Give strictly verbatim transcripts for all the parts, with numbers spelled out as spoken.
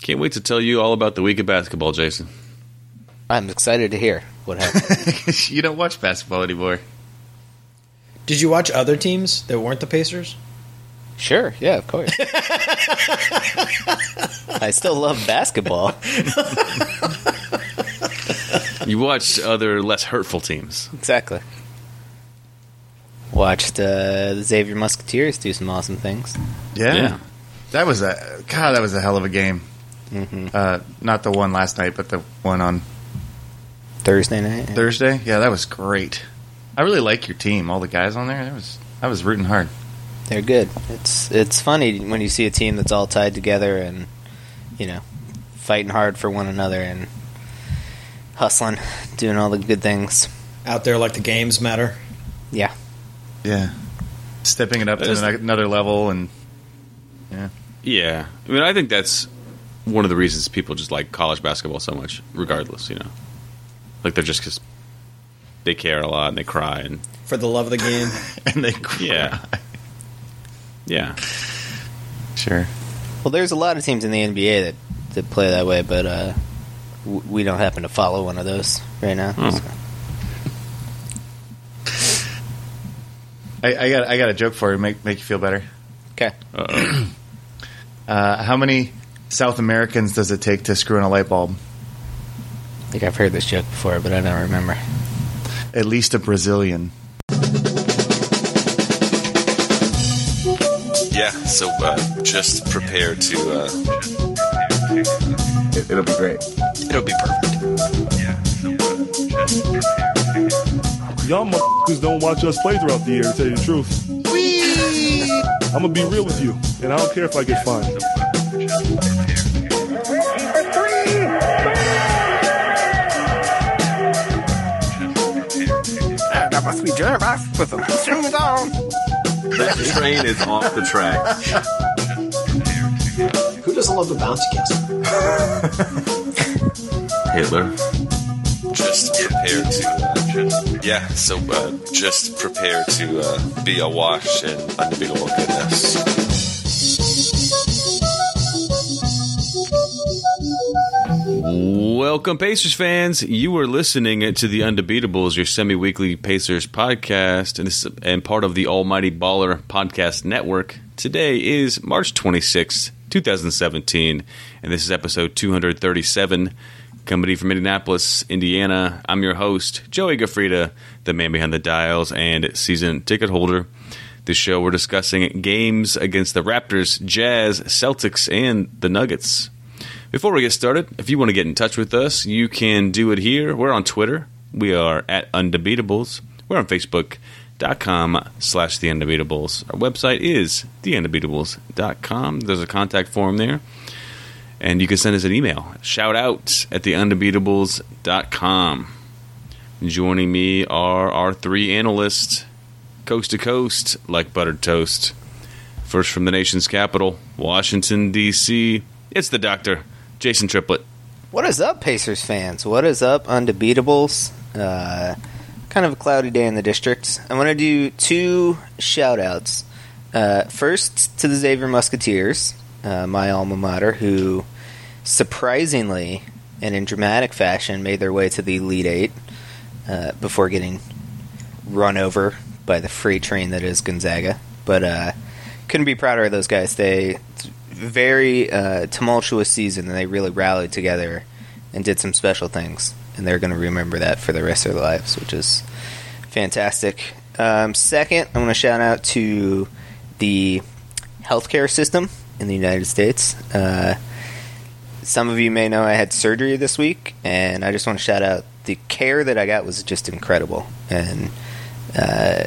Can't wait to tell you all about the week of basketball, Jason. I'm excited to hear what happened. You don't watch basketball anymore. Did you watch other teams that weren't the Pacers? Sure, yeah, of course. I still love basketball. You watched other less hurtful teams. Exactly. Watched uh, the Xavier Musketeers do some awesome things. Yeah. Yeah. That was a God. That was a hell of a game. Mm-hmm. Uh, not the one last night, but the one on Thursday night. Thursday. Yeah, that was great. I really like your team. All the guys on there. That was I was rooting hard. They're good. It's it's funny when you see a team that's all tied together and, you know, fighting hard for one another and hustling, doing all the good things. Out there like the games matter. Yeah. Yeah. Stepping it up That's- to another level and yeah. Yeah. I mean, I think that's one of the reasons people just like college basketball so much, regardless, you know. Like, they're just because they care a lot and they cry. and For the love of the game. and they cry. Yeah. Yeah. Sure. Well, there's a lot of teams in the N B A that, that play that way, but uh, w- we don't happen to follow one of those right now. Oh. So. I, I got I got a joke for you. Make make you feel better. Okay. Uh-oh. Uh, how many South Americans does it take to screw in a light bulb? I think I've heard this joke before, but I don't remember. At least a Brazilian. Yeah, so uh, just prepare to. Uh, It, it'll be great. it'll be perfect. Y'all motherfuckers don't watch us play throughout the year, to tell you the truth. I'm gonna be real with you, and I don't care if I get fined. I got my sweet jelly rice with some strings on. That train is off the track. Who doesn't love the bouncy castle? Hitler. Just prepare to. Uh, yeah, so uh, just prepare to uh, be awash in undebatable goodness. Welcome, Pacers fans. You are listening to the Undebeatables, your semi-weekly Pacers podcast, and this is and part of the Almighty Baller Podcast Network. Today is March twenty-sixth, twenty seventeen, and this is episode two thirty-seven. Coming to you from Indianapolis, Indiana. I'm your host, Joey Gaffrida, the man behind the dials and season ticket holder. This show, we're discussing games against the Raptors, Jazz, Celtics, and the Nuggets. Before we get started, if you want to get in touch with us, you can do it here. We're on Twitter. We are at Undebeatables. We're on Facebook.com slash The Undebeatables. Our website is the undebeatables dot com. There's a contact form there. And you can send us an email. Shout out at the undebeatables dot com. Joining me are our three analysts, coast to coast, like buttered toast. First from the nation's capital, Washington, D C, it's the doctor, Jason Triplett. What is up, Pacers fans? What is up, Undebeatables? Uh, kind of a cloudy day in the district. I want to do two shout-outs. Uh, first, to the Xavier Musketeers, uh, my alma mater, who surprisingly and in dramatic fashion made their way to the Elite Eight uh, before getting run over by the freight train that is Gonzaga. But uh, couldn't be prouder of those guys. They very uh, tumultuous season, and they really rallied together and did some special things. And they're going to remember that for the rest of their lives, which is fantastic. Um, second, I want to shout out to the healthcare system in the United States. Uh, some of you may know I had surgery this week, and I just want to shout out the care that I got was just incredible. And uh,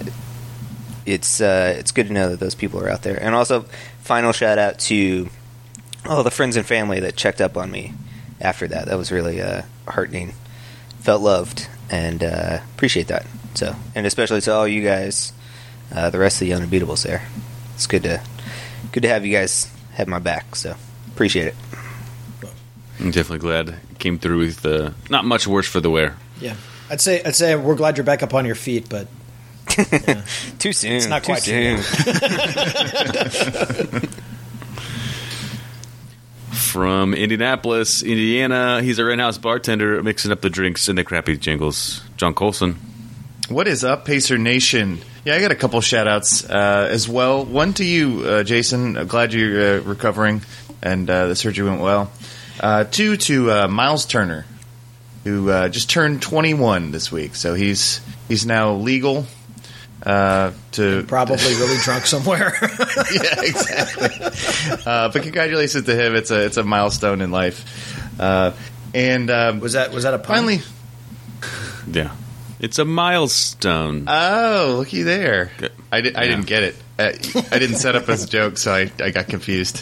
it's uh, it's good to know that those people are out there. And also, final shout out to all the friends and family that checked up on me after that. That was really uh, heartening. Felt loved, and uh, appreciate that. So, and especially to all you guys, uh, the rest of the Undebeatables there. It's good to good to have you guys have my back. So, appreciate it. I'm definitely glad it came through with uh, not much worse for the wear. Yeah, I'd say I'd say we're glad you're back up on your feet, but yeah. Too soon. It's not too quite soon. from Indianapolis, Indiana, he's our in-house bartender mixing up the drinks and the crappy jingles. John Colson. What is up, Pacer Nation? Yeah, I got a couple shout-outs uh, as well. One to you, uh, Jason. I'm glad you're uh, recovering and uh, the surgery went well. Uh, two to uh, Miles Turner, who uh, just turned twenty-one this week. So he's he's now legal uh, to... Probably really drunk somewhere. Yeah, exactly. Uh, but congratulations to him. It's a it's a milestone in life. Uh, and um, Was that was that a pun? finally... Yeah. It's a milestone. Oh, looky there. Good. I, di- I Yeah. didn't get it. Uh, I didn't set up as a joke, so I, I got confused.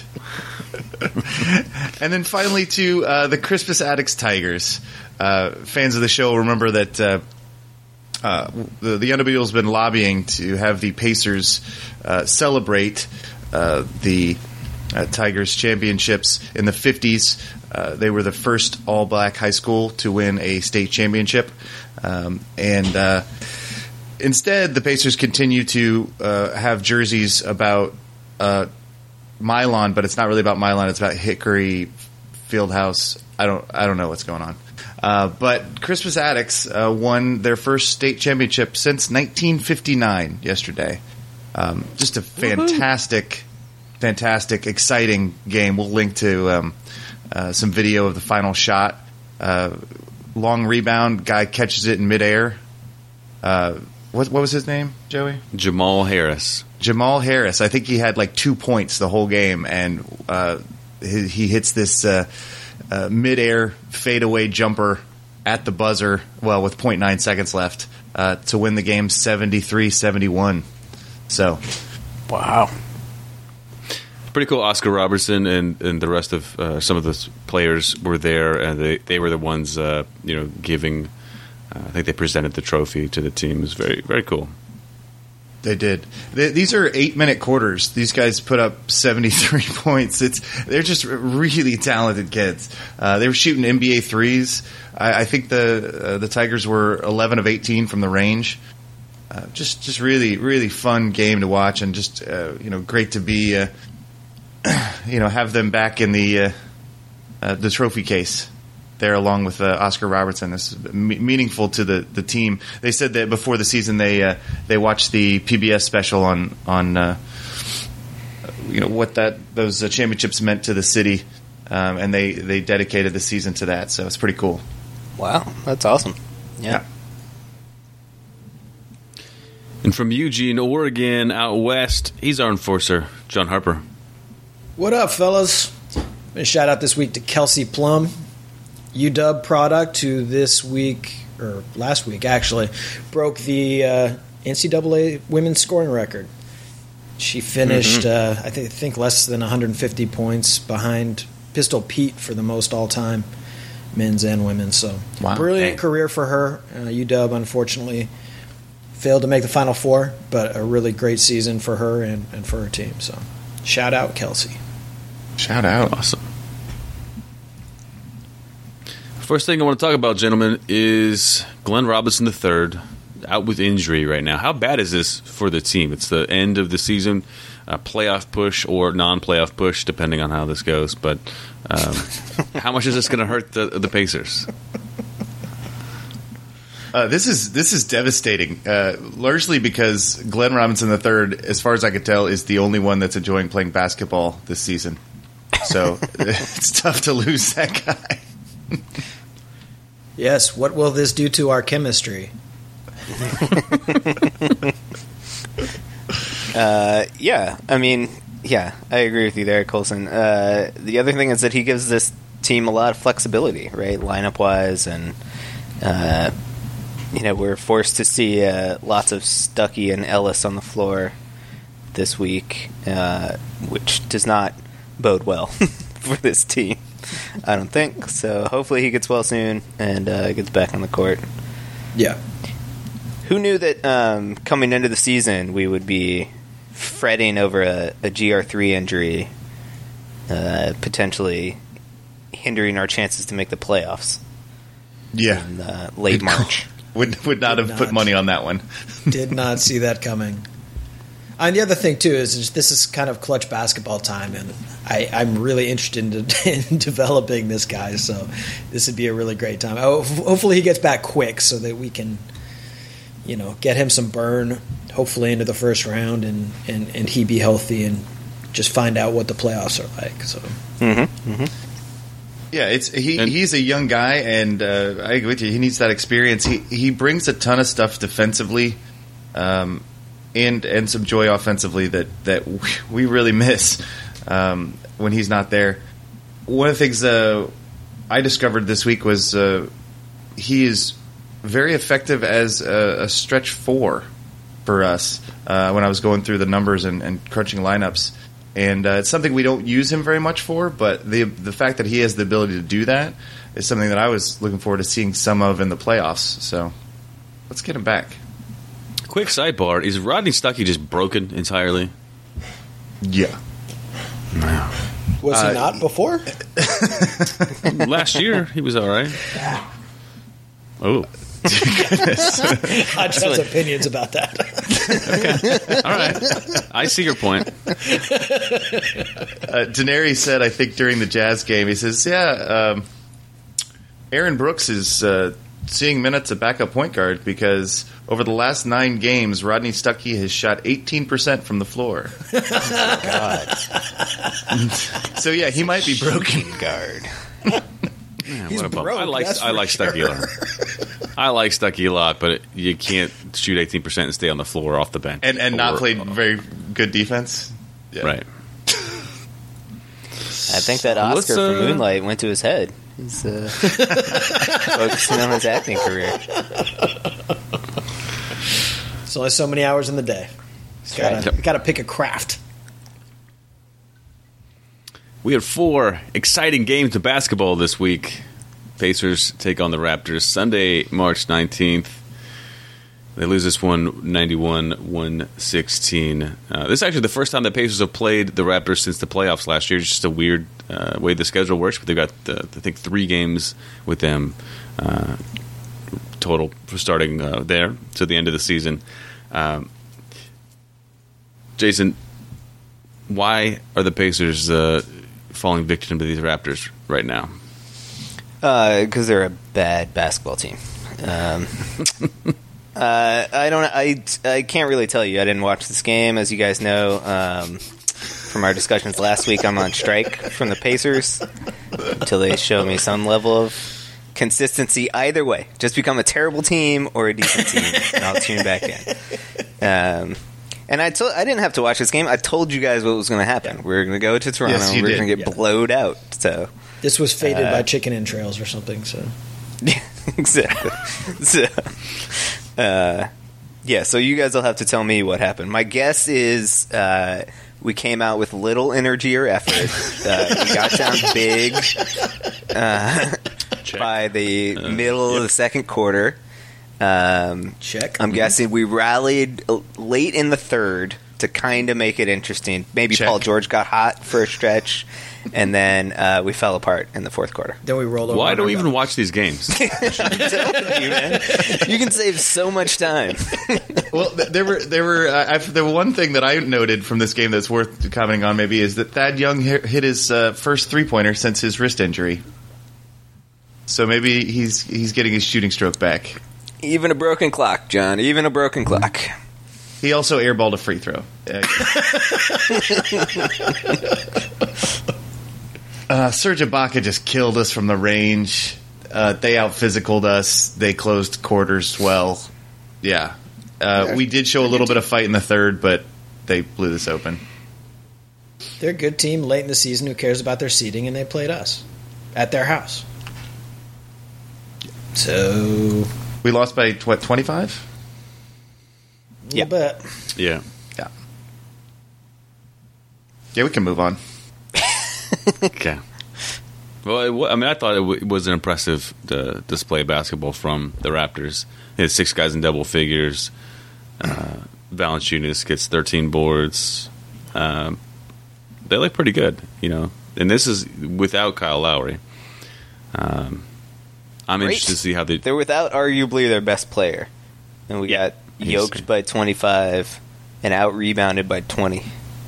And then finally to uh, the Crispus Attucks Tigers. Uh, fans of the show remember that uh, uh, the, the Undebeatable has been lobbying to have the Pacers uh, celebrate uh, the uh, Tigers championships in the fifties. Uh, they were the first all-black high school to win a state championship. Um, and uh, instead, the Pacers continue to uh, have jerseys about uh, Milan, but it's not really about Milan. It's about Hickory Fieldhouse. I don't, I don't know what's going on. Uh, but Crispus Attucks uh, won their first state championship since nineteen fifty-nine yesterday. Um, just a fantastic, fantastic, exciting game. We'll link to um, uh, some video of the final shot. Uh, long rebound, guy catches it in midair. Uh, what, what was his name, Joey? Jamal Harris. Jamal Harris. I think he had like two points the whole game, and uh, he, he hits this uh, uh, midair fadeaway jumper at the buzzer, well, with point nine seconds left, uh, to win the game seventy-three seventy-one. So, Wow. Pretty cool. Oscar Robertson and, and the rest of uh, some of the players were there, and they, they were the ones, uh, you know, giving. Uh, I think they presented the trophy to the team. It was very very cool. they did. They, these are eight-minute quarters. These guys put up seventy-three points. It's they're just really talented kids. Uh, they were shooting N B A threes. I, I think the uh, the Tigers were eleven of eighteen from the range. Uh, just just really really fun game to watch, and just uh, you know great to be uh, you know have them back in the uh, uh, the trophy case there, along with uh, Oscar Robertson. This is me- meaningful to the, the team. They said that before the season they uh, they watched the P B S special on on uh, you know what that those uh, championships meant to the city, um, and they, they dedicated the season to that. So it's pretty cool. Wow, that's awesome. Yeah. Yeah. And from Eugene, Oregon, out west, he's our enforcer, John Harper. What up, fellas? A shout out this week to Kelsey Plum, U W product, who this week, or last week actually, broke the uh, N C double A women's scoring record. She finished, mm-hmm. uh, I think, think less than one hundred fifty points behind Pistol Pete for the most all-time, men's and women's. So, wow. Brilliant Dang. career for her. Uh, U W, unfortunately, failed to make the Final Four, but a really great season for her and, and for her team. So, shout out, Kelsey. Shout out. Awesome. First thing I want to talk about, gentlemen, is Glenn Robinson the third, out with injury right now. How bad is this for the team? It's the end of the season, a playoff push or non-playoff push, depending on how this goes. But um, how much is this going to hurt the, the Pacers? Uh, this is this is devastating, uh, largely because Glenn Robinson the third, as far as I could tell, is the only one that's enjoying playing basketball this season. So it's tough to lose that guy. Yes, what will this do to our chemistry? uh, yeah, I mean, yeah, I agree with you there, Colson. Uh, the other thing is that he gives this team a lot of flexibility, right, lineup-wise, and uh, you know we're forced to see uh, lots of Stuckey and Ellis on the floor this week, uh, which does not bode well for this team. I don't think so. Hopefully he gets well soon and uh, gets back on the court. Yeah. Who knew that um, coming into the season we would be fretting over a, a G R three injury, uh, potentially hindering our chances to make the playoffs? Yeah, in uh, late March. would would not Did have put not. money on that one. Did not see that coming. And the other thing too is just, this is kind of clutch basketball time, and I, I'm really interested in, in developing this guy. So this would be a really great time. Oh, hopefully he gets back quick so that we can, you know, get him some burn. Hopefully into the first round, and, and, and he be healthy, and just find out what the playoffs are like. So. Mm-hmm. Mm-hmm. Yeah, it's he. And- he's a young guy, and uh, I agree with you. He needs that experience. He he brings a ton of stuff defensively. Um, And, and some joy offensively that, that we really miss um, when he's not there. One of the things uh, I discovered this week was uh, he is very effective as a, a stretch four for us uh, when I was going through the numbers and, and crunching lineups. And uh, it's something we don't use him very much for, but the the fact that he has the ability to do that is something that I was looking forward to seeing some of in the playoffs. So let's get him back. Quick sidebar: is Rodney Stuckey just broken entirely? Yeah. Was he Uh, not before? Last year he was all right. Oh, I just have opinions about that. all right. I see your point. Uh, Daenerys said, I think during the Jazz game, he says, "Yeah, um, Aaron Brooks is uh, seeing minutes at backup point guard because over the last nine games, Rodney Stuckey has shot eighteen percent from the floor." God. So yeah, he might be broken. Guard. Man, He's what a bummer. broke, I like that's I for like sure. Stuckey a lot. I like Stuckey a lot, but you can't shoot eighteen percent and stay on the floor off the bench And and not Or- play very good defense. Yeah. right. I think that Let's, Oscar for uh, Moonlight went to his head. He's uh, focusing on his acting career. There's only so many hours in the day. right. Gotta, gotta pick a craft. We had four exciting games of basketball this week. Pacers take on the Raptors Sunday, March nineteenth. They lose this one ninety-one one sixteen. Uh, this is actually the first time the Pacers have played the Raptors since the playoffs last year. It's just a weird uh, way the schedule works, but they've got, uh, I think, three games with them uh, total for starting uh, there to the end of the season. Um, Jason, why are the Pacers uh, falling victim to these Raptors right now? Because uh, they're a bad basketball team. Um, uh, I don't. I I can't really tell you. I didn't watch this game, as you guys know. Um, from our discussions last week, I'm on strike from the Pacers until they show me some level of consistency. Either way, just become a terrible team or a decent team, and I'll tune back in. Um, and I told I didn't have to watch this game. I told you guys what was going to happen. We were going to go to Toronto. Yes, you and we were did. going to get Yeah. blowed out. So. This was fated Uh, by chicken entrails or something. So Yeah, exactly. So, uh, yeah, so you guys will have to tell me what happened. My guess is uh, we came out with little energy or effort. Uh, we got down big uh, by the Uh, middle of the second quarter. Um, check. I'm guessing we rallied uh, late in the third to kind of make it interesting. Maybe Check. Paul George got hot for a stretch, and then uh, we fell apart in the fourth quarter. Then we rolled over. Why on do our we even back. watch these games? I'm telling you, man. You can save so much time. Well, th- there were there were uh, I've, the one thing that I noted from this game that's worth commenting on maybe is that Thad Young hit, hit his uh, first three pointer since his wrist injury. So maybe he's he's getting his shooting stroke back. Even a broken clock, John. Even a broken clock. He also airballed a free throw. Uh, uh, Serge Ibaka just killed us from the range. Uh, they out-physicaled us. They closed quarters well. Yeah. Uh, we did show a little bit of fight in the third, but they blew this open. They're a good team late in the season who cares about their seeding, and they played us at their house. So, We lost by, what, twenty-five? a Yeah. little bit. Yeah. Yeah. Yeah, we can move on. Okay. Well, it, wa- I mean, I thought it, w- it was an impressive uh, display of basketball from the Raptors. They had six guys in double figures. Uh, Valanciunas gets thirteen boards. Um, they look pretty good, you know. And this is without Kyle Lowry. Um, I'm Great. interested to see how they. They're without arguably their best player. And we Yeah. got He's- yoked by twenty-five and out-rebounded by twenty.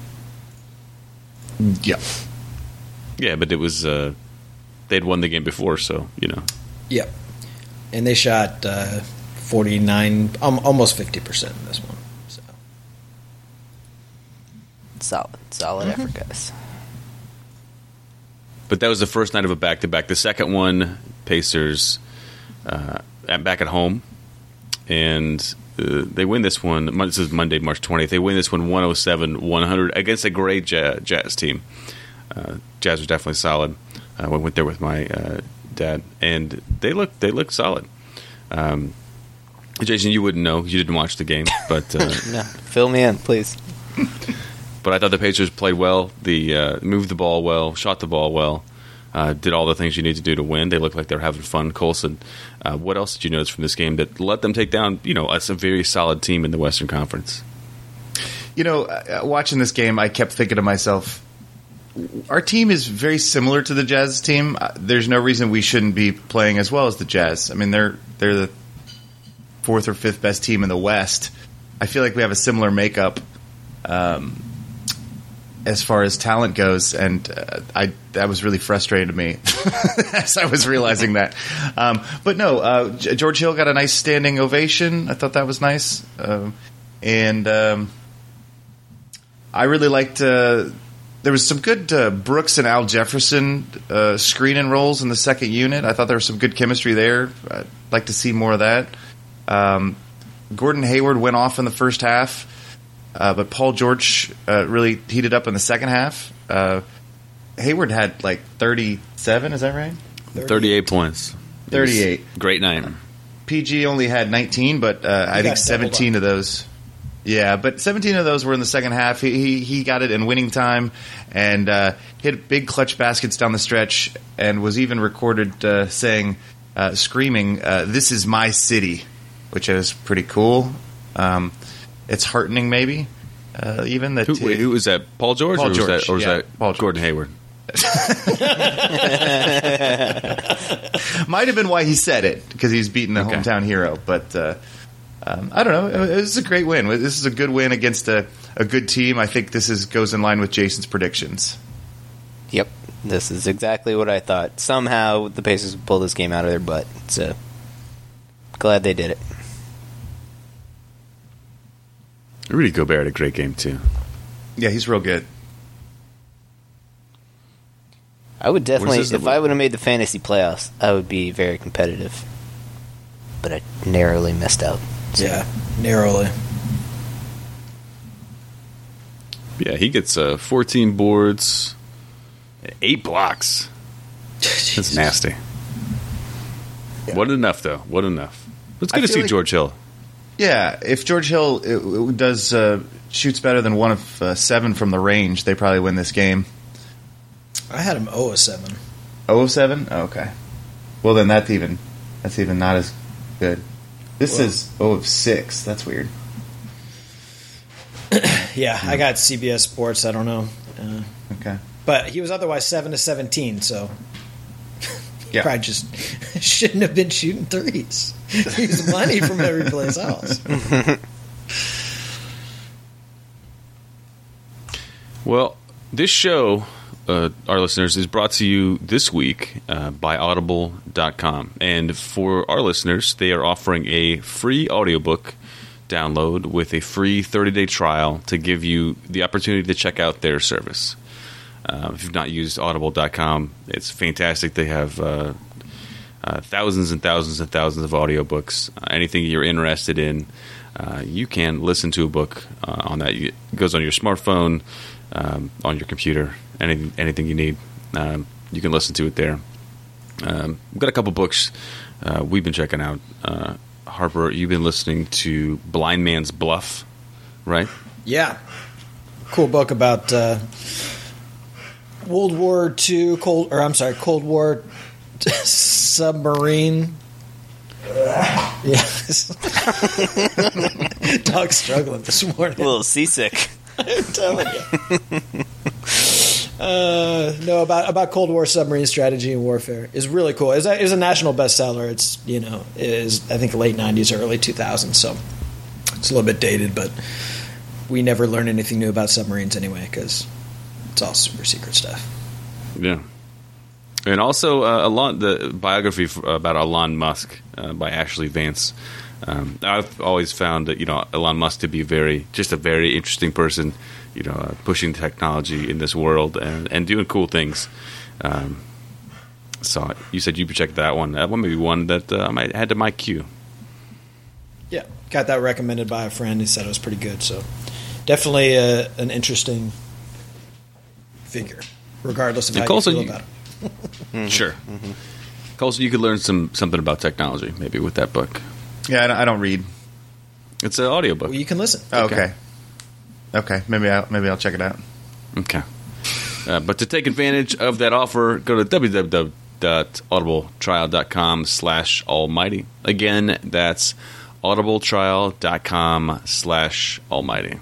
Yeah. Yeah, but it was uh, they'd won the game before, so you know. Yep. And they shot uh, forty-nine, um, almost fifty percent in this one. So Solid, solid Mm-hmm. effort, guys. But that was the first night of a back-to-back. The second one, Pacers uh, at, back at home, and uh, they win this one. This is Monday, March twentieth. They win this one one oh seven one hundred against a great Jazz, Jazz team. Uh, Jazz was definitely solid. Uh, I went there with my uh, dad, and they look they look solid. Um, Jason, you wouldn't know. You didn't watch the game, but uh, No, fill me in, please. but I thought the Pacers played well. The uh, moved the ball well, shot the ball well, uh, did all the things you need to do to win. They looked like they were having fun. Colson, uh, what else did you notice from this game that let them take down, you know, a very solid team in the Western Conference? You know, uh, watching this game, I kept thinking to myself, our team is very similar to the Jazz team. Uh, There's no reason we shouldn't be playing as well as the Jazz. I mean, they're they're the fourth or fifth best team in the West. I feel like we have a similar makeup um, as far as talent goes, and uh, I that was really frustrating to me as I was realizing that. Um, but no, uh, G- George Hill got a nice standing ovation. I thought that was nice, um, and um, I really liked. Uh, There was some good uh, Brooks and Al Jefferson uh, screen and rolls in the second unit. I thought there was some good chemistry there. I'd like to see more of that. Um, Gordon Hayward went off in the first half, uh, but Paul George uh, really heated up in the second half. Uh, Hayward had like thirty-seven, is that right? thirty-eight points. thirty-eight. Great night. P G only had nineteen, but uh, I think got doubled seventeen up. of those. Yeah, but seventeen of those were in the second half. He he, he got it in winning time and uh, hit big clutch baskets down the stretch, and was even recorded uh, saying, uh, screaming, uh, "This is my city," which is pretty cool. Um, it's heartening, maybe uh, even that. Who, wait, who was that? Paul George, Paul or was George, that, or was yeah, that Paul George. Gordon Hayward? Might have been why he said it, because he's beating the Okay. hometown hero. But uh, um, I don't know. It was a great win. This is a good win against a, a good team. I think this is goes in line with Jason's predictions. Yep, this is exactly what I thought. Somehow the Pacers would pull this game out of their butt. So glad they did it. Rudy Gobert had a great game too. Yeah, he's real good. I would definitely, this- if I would have made the fantasy playoffs, I would be very competitive. But I narrowly missed out. So. yeah, narrowly. Yeah, he gets uh, fourteen boards, eight blocks. That's nasty. What enough though? What enough? It's good I to feel see like- George Hill. Yeah, if George Hill uh, does uh, shoots better than one of uh, seven from the range, they probably win this game. I had him oh of seven. Oh of seven? Oh, okay. Well, then that's even that's even not as good. This Well- is oh of six. That's weird. Yeah, I got C B S Sports. I don't know, uh, Okay. but he was otherwise seven to seventeen. So Yeah. probably just shouldn't have been shooting threes. He's money from every place else. Well, this show, uh, our listeners, is brought to you this week uh, by audible dot com. And for our listeners, they are offering a free audiobook download with a free thirty-day trial to give you the opportunity to check out their service. Uh, if you've not used audible dot com, it's fantastic. They have uh, uh, thousands and thousands and thousands of audiobooks. Uh, anything you're interested in, uh, you can listen to a book uh, on that. It goes on your smartphone, um, on your computer, anything, anything you need. Um, you can listen to it there. Um, we've got a couple books uh, we've been checking out. Uh, Harper, you've been listening to Blind Man's Bluff, right? Yeah, cool book about uh, World War Two, Cold or I'm sorry, Cold War submarine. Yes, dog's struggling this morning. A little seasick. I'm telling you. Uh, no, about about Cold War submarine strategy and warfare is really cool. It's a, it's a national bestseller. It's you know it is I think late nineties or early two thousands, so it's a little bit dated, but we never learn anything new about submarines anyway because it's all super secret stuff. Yeah. And also, uh, Elon, the biography f- about Elon Musk uh, by Ashley Vance. Um, I've always found that, you know, Elon Musk to be very, just a very interesting person, you know, uh, pushing technology in this world and, and doing cool things. Um, so you said you checked that one. That one may be one that uh, I might add to my queue. Yeah, got that recommended by a friend. He said it was pretty good. So definitely a, an interesting figure, regardless of and how Colson, you feel you, about it. Mm-hmm. Sure. Mm-hmm. Colson, you could learn some something about technology maybe with that book. Yeah, I don't, I don't read. It's an audiobook. Well, you can listen. Oh, okay. Okay, maybe I'll, maybe I'll check it out. Okay. Uh, but to take advantage of that offer, go to www.audibletrial.com slash almighty. Again, that's audibletrial.com slash almighty.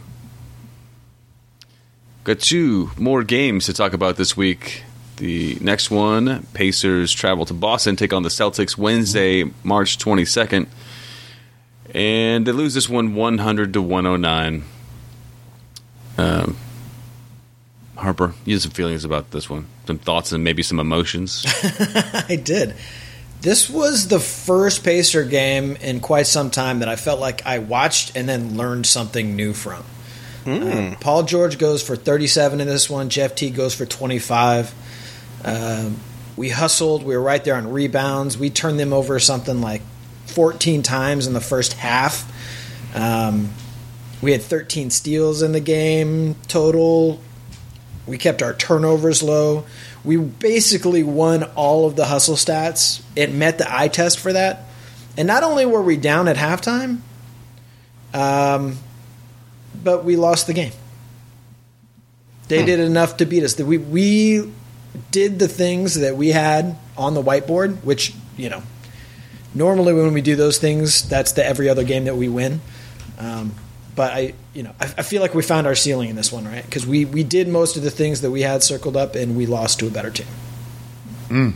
Got two more games to talk about this week. The next one, Pacers travel to Boston, take on the Celtics Wednesday, March twenty-second. And they lose this one one hundred to one oh nine. Um, Harper, you have some feelings about this one. Some thoughts and maybe some emotions. I did. This was the first Pacer game in quite some time that I felt like I watched and then learned something new from. Mm. Uh, Paul George goes for thirty-seven in this one. Jeff Teague goes for twenty-five. Um, we hustled. We were right there on rebounds. We turned them over something like fourteen times in the first half. Um, we had thirteen steals in the game total. We kept our turnovers low. We basically won all of the hustle stats. It met the eye test for that. And not only were we down at halftime, um, but we lost the game. They hmm. did enough to beat us. We we did the things that we had on the whiteboard, which, you know, normally when we do those things, that's the every other game that we win. Um, but I, you know, I, I feel like we found our ceiling in this one, right? Because we, we did most of the things that we had circled up, and we lost to a better team. Mm.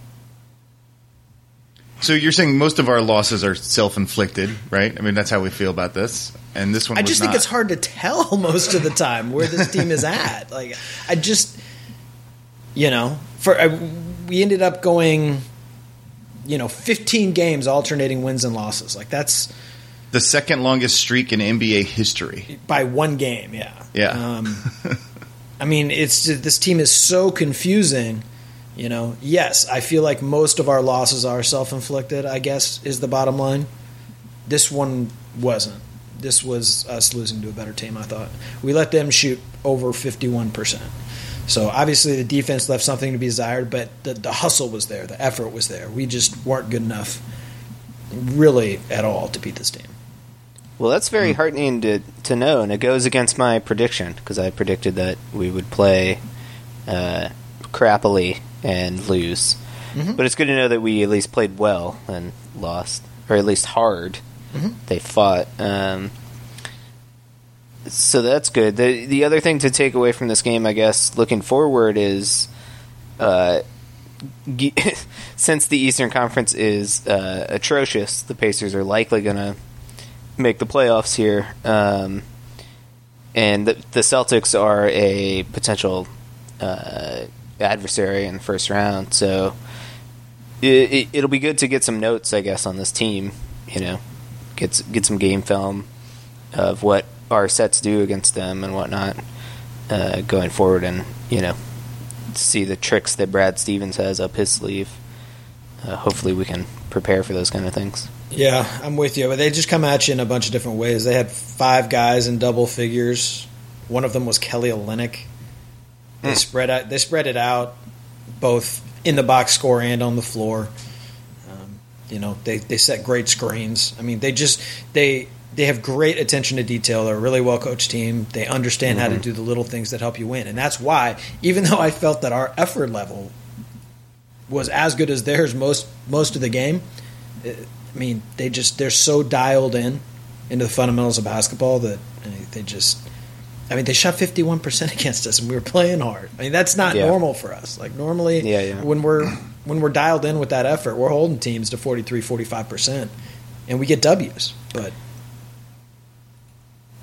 So you're saying most of our losses are self-inflicted, right? I mean, that's how we feel about this. And this one, I was just not. think it's hard to tell most of the time where this team is at. Like, I just, you know, for I, we ended up going, you know, fifteen games alternating wins and losses. Like, that's the second longest streak in N B A history by one game. Yeah, yeah. Um, I mean, it's this team is so confusing. You know, yes, I feel like most of our losses are self-inflicted, I guess, is the bottom line. This one wasn't. This was us losing to a better team, I thought. We let them shoot over fifty-one percent. So, obviously, the defense left something to be desired, but the, the hustle was there. The effort was there. We just weren't good enough, really, at all, to beat this team. Well, that's very heartening to, to know, and it goes against my prediction, because I predicted that we would play uh, crappily and lose. Mm-hmm. But it's good to know that we at least played well and lost, or at least hard. Mm-hmm. They fought. Um, so that's good. The the other thing to take away from this game, I guess, looking forward is, uh, since the Eastern Conference is uh, atrocious, the Pacers are likely going to make the playoffs here. Um, and the, the Celtics are a potential Uh, adversary in the first round, so it, it, it'll be good to get some notes, I guess, on this team. You know, get get some game film of what our sets do against them and whatnot uh, going forward, and you know, see the tricks that Brad Stevens has up his sleeve. Uh, hopefully, we can prepare for those kind of things. Yeah, I'm with you, but they just come at you in a bunch of different ways. They had five guys in double figures. One of them was Kelly Olynyk. They spread out. They spread it out, both in the box score and on the floor. Um, you know, they, they set great screens. I mean, they just they they have great attention to detail. They're a really well coached team. They understand mm-hmm. how to do the little things that help you win, and that's why, even though I felt that our effort level was as good as theirs most most of the game, I mean, they just they're so dialed in into the fundamentals of basketball that they just. I mean, they shot fifty-one percent against us, and we were playing hard. I mean, that's not yeah. normal for us. Like, normally, yeah, yeah. when we're when we're dialed in with that effort, we're holding teams to forty-three, forty-five percent, and we get W's. But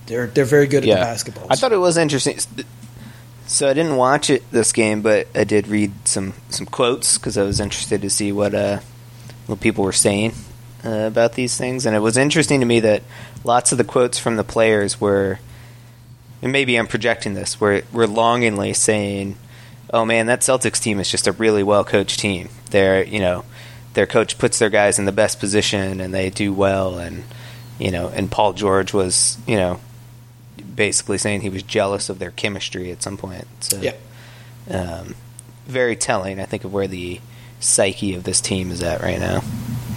They're they're very good at Yeah. the basketball. I thought it was interesting. So I didn't watch it this game, but I did read some, some quotes because I was interested to see what uh, what people were saying uh, about these things. And it was interesting to me that lots of the quotes from the players were, and maybe I'm projecting this, were, were longingly saying, "Oh man, that Celtics team is just a really well coached team. They're you know, their coach puts their guys in the best position and they do well." And you know, and Paul George was you know. basically saying he was jealous of their chemistry at some point. So, yeah. um, very telling, I think, of where the psyche of this team is at right now.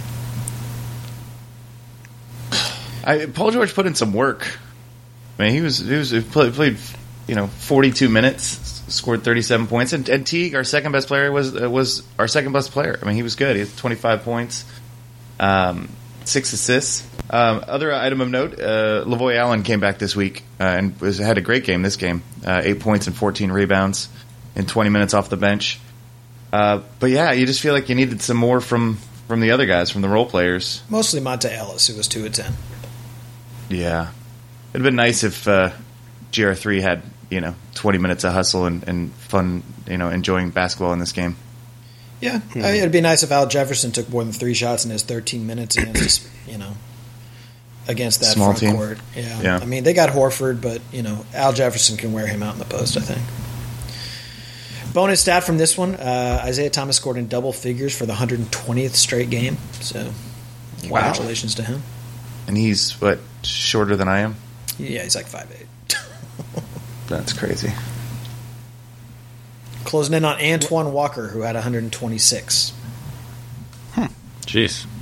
I, Paul George put in some work. I mean, he was he was he played, played you know forty-two minutes, scored thirty-seven points, and, and Teague, our second best player, was uh, was our second best player. I mean, he was good. He had twenty-five points, um, six assists. Um, other item of note: uh, Lavoy Allen came back this week uh, and was had a great game. This game, uh, eight points and fourteen rebounds in twenty minutes off the bench. Uh, but yeah, you just feel like you needed some more from, from the other guys, from the role players. Mostly Monte Ellis, who was two of ten. Yeah, it'd been nice if uh, G R three had you know twenty minutes of hustle and, and fun, you know, enjoying basketball in this game. Yeah, I mean, it'd be nice if Al Jefferson took more than three shots in his thirteen minutes against you know. Against that Small front team. court. Yeah. Yeah. I mean, they got Horford, but, you know, Al Jefferson can wear him out in the post, I think. Bonus stat from this one, uh, Isaiah Thomas scored in double figures for the one hundred twentieth straight game. So, congratulations to him. And he's, what, shorter than I am? Yeah, he's like five eight. That's crazy. Closing in on Antoine Walker, who had one hundred twenty-six. Jeez.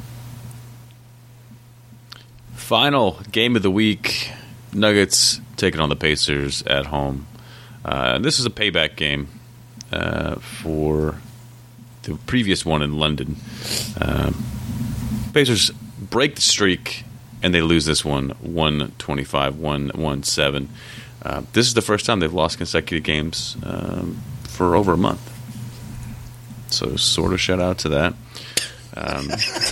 Final game of the week, Nuggets taking on the Pacers at home. Uh, this is a payback game uh, for the previous one in London. Um, Pacers break the streak, and they lose this one, one twenty-five to one seven. Uh, this is the first time they've lost consecutive games um, for over a month. So sort of shout out to that. Um,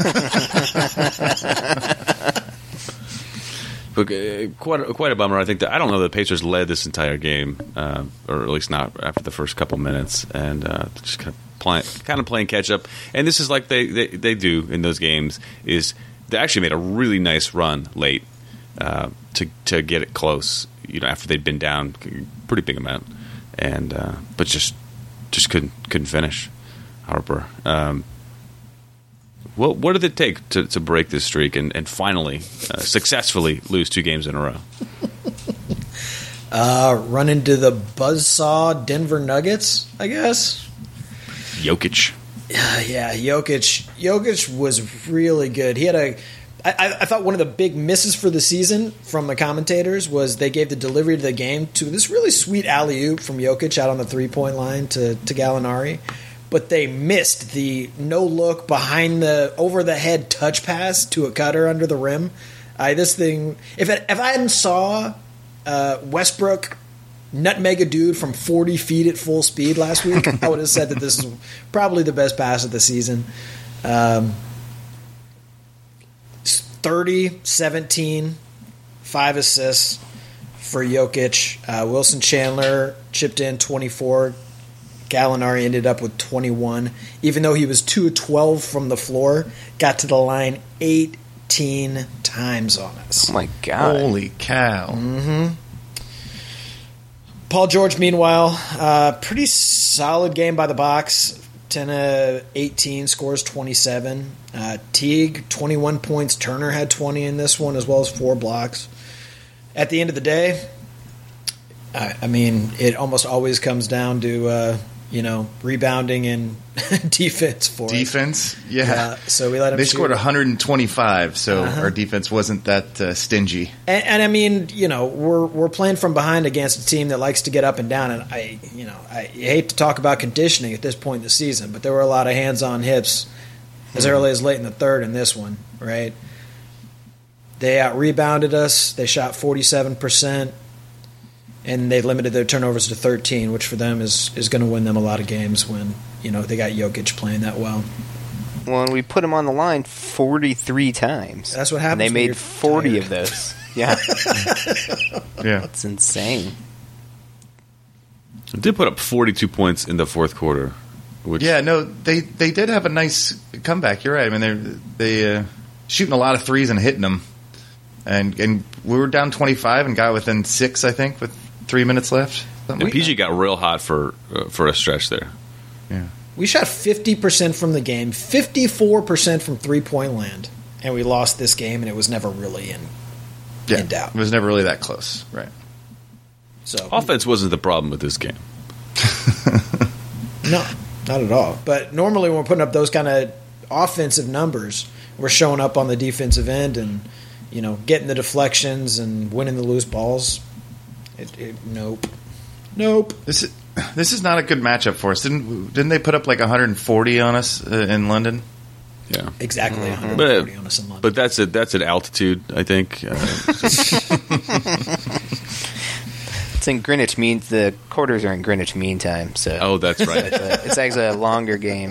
But uh, quite a, quite a bummer. I think that I don't know that the Pacers led this entire game, uh, or at least not after the first couple minutes, and uh, just kind of playing, kind of playing catch up. And this is like they, they, they do in those games. Is they actually made a really nice run late uh, to to get it close. You know, after they'd been down a pretty big amount, and uh, but just just couldn't couldn't finish. Harper. Um, What what did it take to, to break this streak and, and finally uh, successfully lose two games in a row? Uh, run into the buzzsaw Denver Nuggets, I guess. Jokic. Uh, yeah, Jokic. Jokic was really good. He had a. I, I thought one of the big misses for the season from the commentators was they gave the delivery to the game to this really sweet alley-oop from Jokic out on the three-point line to, to Gallinari. But they missed the no-look behind the over-the-head touch pass to a cutter under the rim. I this thing, if it, if I hadn't saw uh, Westbrook nutmeg a dude from forty feet at full speed last week, I would have said that this is probably the best pass of the season. Um, thirty, seventeen, five assists for Jokic. Uh, Wilson Chandler chipped in twenty-four. Gallinari ended up with twenty-one. Even though he was two of twelve from the floor, got to the line eighteen times on us. Oh, my God. Holy cow. Mm-hmm. Paul George, meanwhile, uh, pretty solid game by the box. ten of eighteen, scores twenty-seven. Uh, Teague, twenty-one points. Turner had twenty in this one, as well as four blocks. At the end of the day, I, I mean, it almost always comes down to, uh, you know, rebounding and defense for Defense? us. Yeah. Uh, so we let them They shoot. scored one hundred twenty-five, so Uh-huh. our defense wasn't that uh, stingy. And, and I mean, you know, we're we're playing from behind against a team that likes to get up and down. And I, you know, I hate to talk about conditioning at this point in the season, but there were a lot of hands-on hips as Mm-hmm. early as late in the third in this one, right? They out rebounded us. They shot forty-seven percent, and they limited their turnovers to thirteen, which for them is is going to win them a lot of games when you know they got Jokic playing that well. Well, and we put him on the line forty-three times. That's what happens And they when made you're forty tired. of those. Yeah, Yeah. it's insane. It did put up forty-two points in the fourth quarter. Which, Yeah, no, they they did have a nice comeback. You're right. I mean, they're they uh, shooting a lot of threes and hitting them, and and we were down twenty-five and got within six, I think, with three minutes left. and Something P G like got real hot for uh, for a stretch there. that. Yeah. We shot fifty percent from the game, fifty-four percent from three-point land, and we lost this game, and it was never really in Yeah, in doubt. it was never really that close, right? So Offense wasn't the problem with this game. no, not at all. But normally when we're putting up those kind of offensive numbers, we're showing up on the defensive end and, you know, getting the deflections and winning the loose balls. It, it, nope. Nope. This is this is not a good matchup for us. Didn't didn't they put up like one hundred forty on us uh, in London? Yeah, Exactly one hundred but forty on us in London. but that's it. That's at altitude, I think. Uh, It's in Greenwich Mean. The quarters are in Greenwich Mean Time, so oh, that's right. it's, a- it's actually a longer game.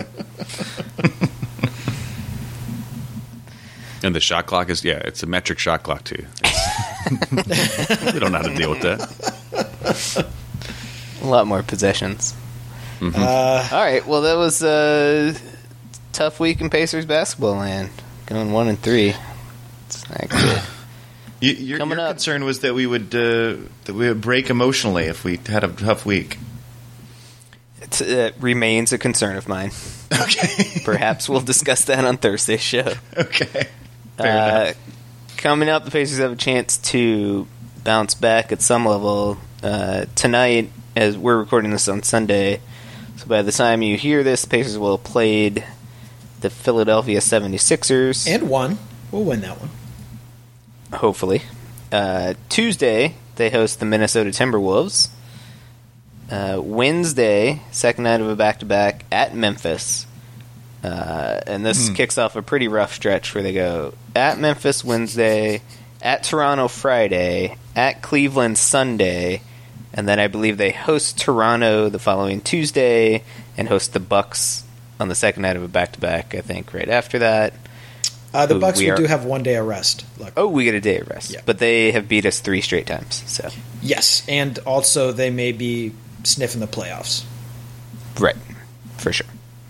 And the shot clock is yeah, it's a metric shot clock too. It's- we don't know how to deal with that. A lot more possessions. uh, All right, well, that was a tough week in Pacers basketball land. Going one and three. It's not good. You, your Coming your up. concern was that we would uh, that we would break emotionally if we had a tough week. It's, it remains a concern of mine. Okay. Perhaps we'll discuss that on Thursday's show. Okay. Fair Uh, enough. coming up, the Pacers have a chance to bounce back at some level uh, tonight, as we're recording this on Sunday. So by the time you hear this, the Pacers will have played the Philadelphia seventy-sixers. and one. We'll win that one. Hopefully. Uh, Tuesday, they host the Minnesota Timberwolves. Uh, Wednesday, second night of a back-to-back at Memphis. Uh, and this kicks off a pretty rough stretch where they go at Memphis Wednesday, at Toronto Friday, at Cleveland Sunday, and then I believe they host Toronto the following Tuesday and host the Bucks on the second night of a back-to-back, I think, right after that. Uh, the Who Bucks we we are- do have one day of rest. Look. Oh, we get a day of rest. Yeah. But they have beat us three straight times, so... Yes, and also they may be sniffing the playoffs. Right, for sure.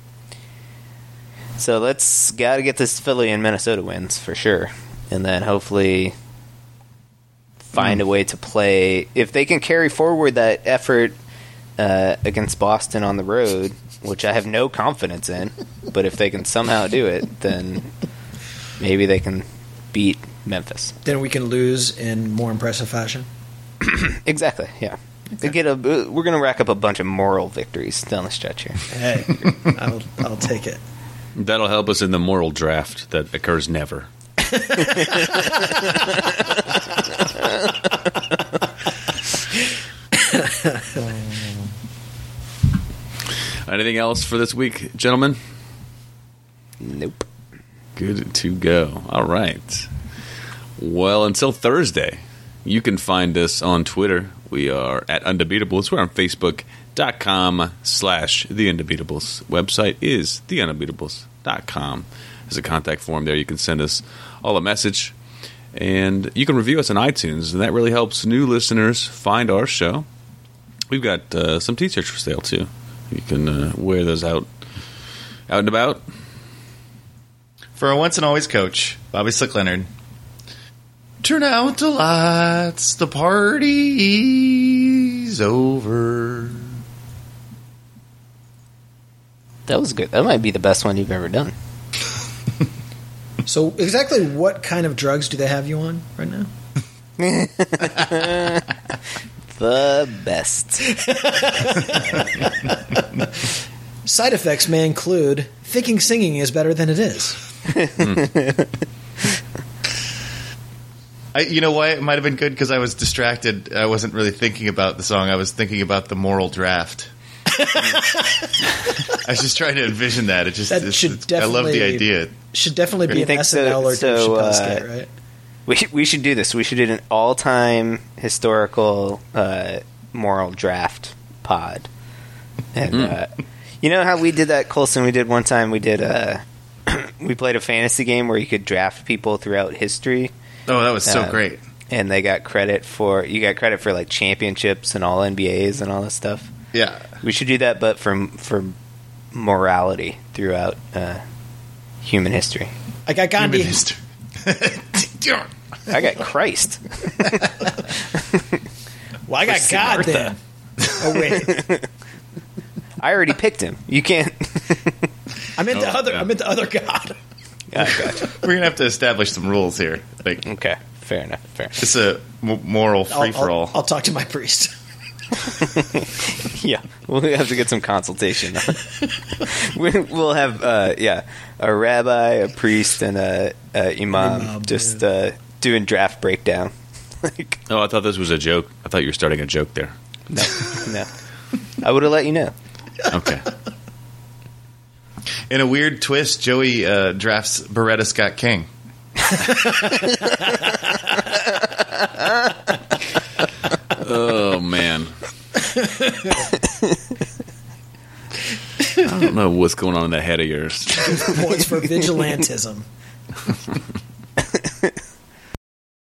So let's got to get this Philly and Minnesota wins for sure, and then hopefully find a way to play. If they can carry forward that effort uh, against Boston on the road, which I have no confidence in, but if they can somehow do it, then maybe they can beat Memphis. Then we can lose in more impressive fashion. Exactly. Yeah. They get a. We're going to rack up a bunch of moral victories down the stretch here. Hey, I'll, I'll take it. That'll help us in the moral draft that occurs never. Anything else for this week, gentlemen? Nope. Good to go. All right. Well, until Thursday, you can find us on Twitter. We are at Undebeatables. We're on Facebook.com slash The Undebeatables. Website is the undebeatables dot com. There's a contact form there. You can send us all a message. And you can review us on iTunes, and that really helps new listeners find our show. We've got uh, some t-shirts for sale, too. You can uh, wear those out out and about. For a once and always coach, Bobby Slick Leonard. Turn out the lights, the party's over. That was good. That might be the best one you've ever done. So, exactly what kind of drugs do they have you on right now? The best. Side effects may include thinking singing is better than it is. I, you know why it might have been good? Because I was distracted. I wasn't really thinking about the song. I was thinking about the moral draft. I was just trying to envision that. It just That it's, should it's, I love the definitely- idea. Should definitely be You an think S so- N L or Dave so, Chappelle uh, skit, right? We we should do this. We should do an all-time historical uh, moral draft pod. And uh, you know how we did that, Colson? We did one time. We did uh, we played a fantasy game where you could draft people throughout history. Oh, that was so Uh, great. and they got credit for you got credit for like championships and all N B As and all this stuff. Yeah. We should do that, but for for morality throughout uh, human history. I got Gandhi. Human history. I got Christ. Well, I got For God Siddhartha. then. Oh wait, I already picked him. You can't. I meant the Oh, other. yeah. I meant the other God. I gotcha. We're gonna have to establish some rules here. Like Okay, fair enough. Fair. Enough. it's a m- moral I'll- free for I'll, all. I'll talk to my priest. Yeah, we'll have to get some consultation. We- we'll have, uh, yeah, a rabbi, a priest, and a, a imam, Imam, just yeah. uh, doing draft breakdown. Like, Oh, I thought this was a joke. I thought you were starting a joke there. no, no. I would have let you know. Okay. In a weird twist, Joey uh, drafts Beretta Scott King. Oh man. I don't know what's going on in that head of yours. Points for vigilantism.